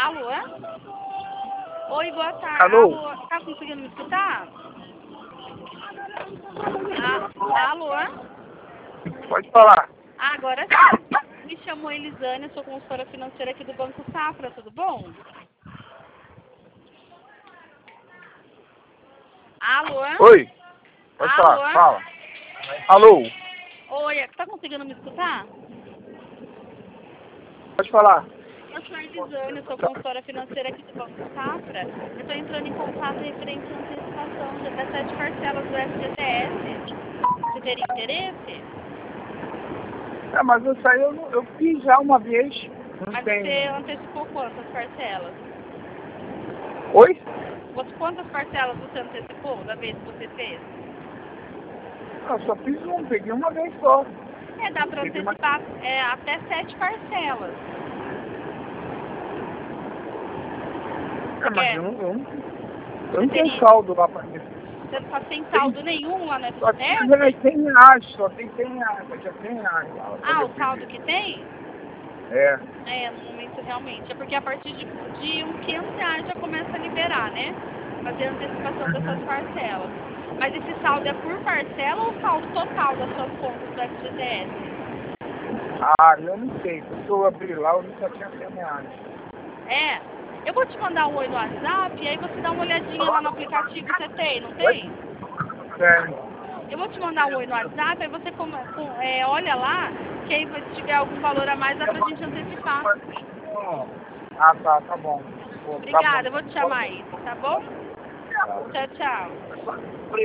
Alô? Oi, boa tarde. Alô? Alô? Tá conseguindo me escutar? Alô? Pode falar. Agora sim. Me chamo Elisânia, sou consultora financeira aqui do Banco Safra, tudo bom? Alô? Oi. Pode Alô? falar. Fala. Alô. Oi, tá conseguindo me escutar? Pode falar. Eu sou a Elisânia, sou consultora financeira aqui do Banco Safra. Eu estou entrando em contato referente à antecipação das 7 parcelas do FGTS. Você teria interesse? É, mas isso aí eu fiz já uma vez. Não Mas tem. você antecipou quantas parcelas? Oi? Quantas parcelas você antecipou da vez que você fez? Eu só fiz um, peguei uma vez só. Dá para antecipar até 7 parcelas. É, mas quer? eu não tenho saldo lá pra isso. Você não tá sem saldo nenhum lá no Só tem FGTS? 100 reais, só tem 100 reais. Só tinha 100 reais lá. Ah, o saldo que tem? É. No momento realmente. É porque a partir de uns 500 reais já começa a liberar, né? Fazer a antecipação dessas parcelas. Mas esse saldo é por parcela ou o saldo total das suas contas do FGTS? Ah, eu não sei. Porque eu abri lá, eu só tinha 100 reais. Eu vou te mandar um oi no WhatsApp e aí você dá uma olhadinha lá no aplicativo. Você tem, não tem? Sério. Eu vou te mandar um oi no WhatsApp, aí você olha lá, que aí se tiver algum valor a mais dá pra gente antecipar. Ah, tá bom. Obrigada, eu vou te chamar aí, tá bom? Tchau, tchau.